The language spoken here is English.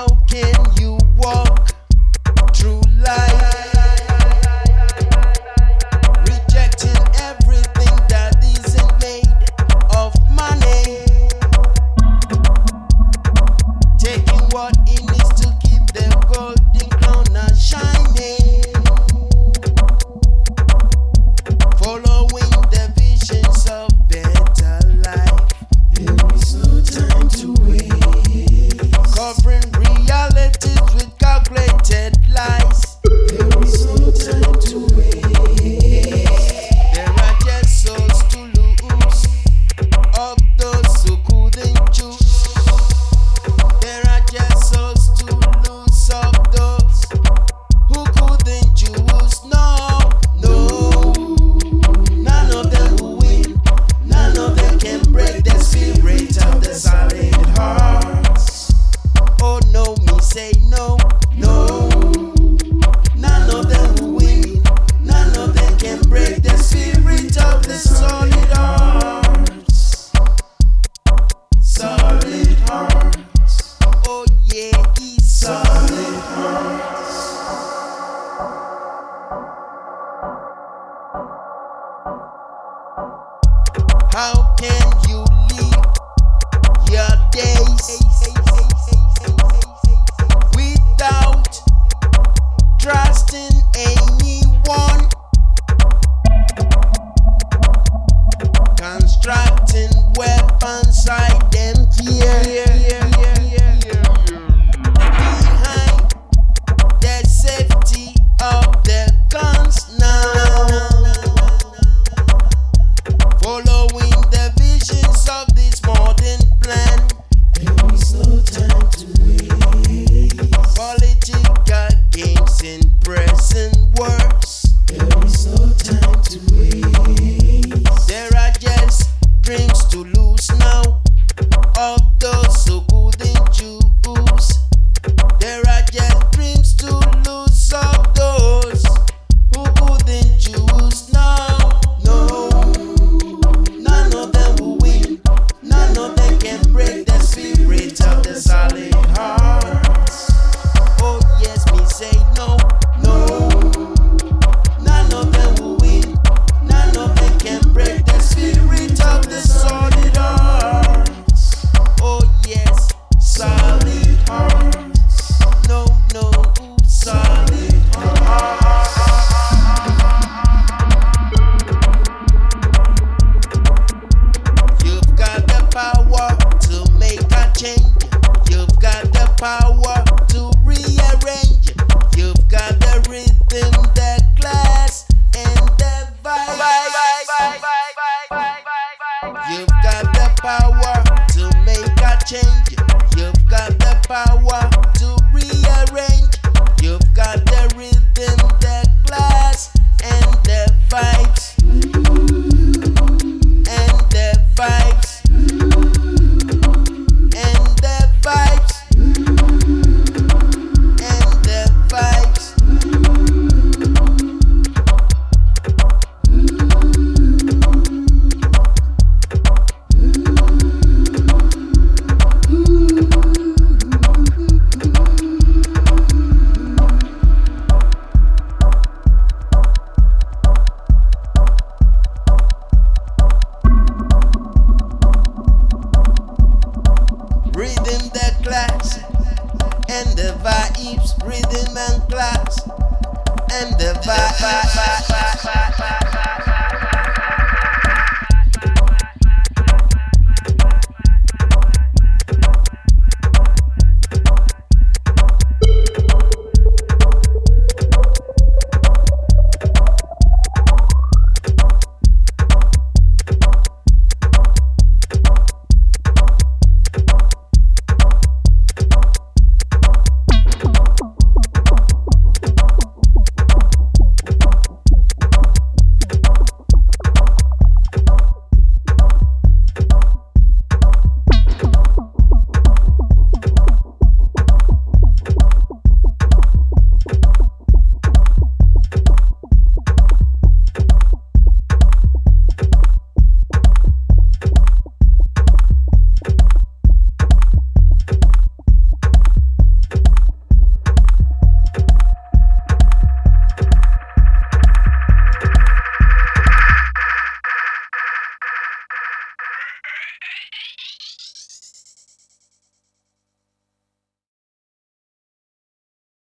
can you walk through life rejecting everything that isn't made of money, taking what it needs to keep the golden crown a shining, following the visions of better life? There is no time to wait, covering realities with calculated lies. There is no time to wait. There are just souls to lose of those who couldn't choose. There are just souls to lose of those who couldn't choose. No, no, none of them will win. None of them can break the spirit of the solid hearts. Oh no, me say no, no. None of them will win. None of them can break the spirit of the solid hearts. Solid hearts. Oh yeah, it's solid hearts. How can you live your days without trusting anyone? Constructing weapons, hide them fear behind the safety of the guns now, following the visions of this modern plan. There is no time to waste. Political games in present words. There is no time to waste. There are just dreams to lose now of those who couldn't choose. There are just dreams to lose of those who couldn't choose. No, no, none of them will win. None of them can break the spirit of the solid hearts. Oh yes, me say no, no. None of them will win. None of them can break the spirit of the solid hearts. Oh yes, solid hearts. No, no, solid hearts. You've got the power to make a change. You've got the power to rearrange. You've got the rhythm, the class, and the vibe. You've got the power to make a change. You've got the power to rearrange. You've got the rhythm, the class, and the vibes. And the vibes. And the vibes. And the vibes. Rhythm the class and the vibes, rhythm and class and the vibes.